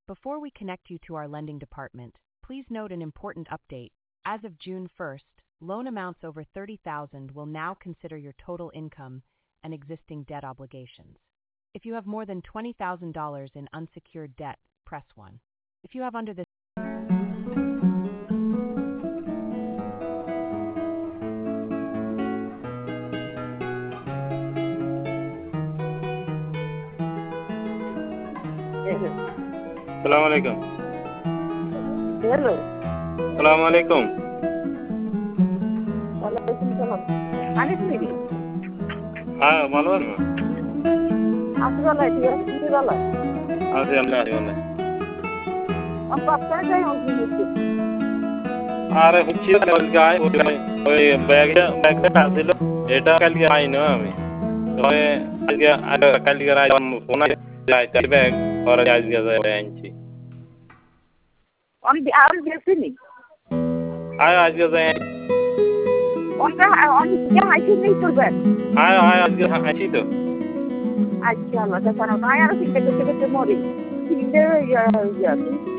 Before we connect you to our lending department, please note an important update. As of June 1st, loan amounts over $30,000 will now consider your total income and existing debt obligations. If you have more than $20,000 in unsecured debt, press 1. If you have under this Assalamualaikum. Hello. Assalamualaikum. Waalaikumsalam. Anis lagi. Maluan. Asal dia sendiri. Allah. Apa saja yang begitu. Are hujji guy ওই ব্যাগটা আসছিল এটা কালকে I না আমি তবে আজকে কালকে আই ফোন যাই তাই ব্যাগ পরে আজকে যাই আনছি On the আজকে যাই on the হাইতে নেই করবেন আজকে আছি তো আচ্ছা আল্লাহ তাআলা না আর কি করতে মরি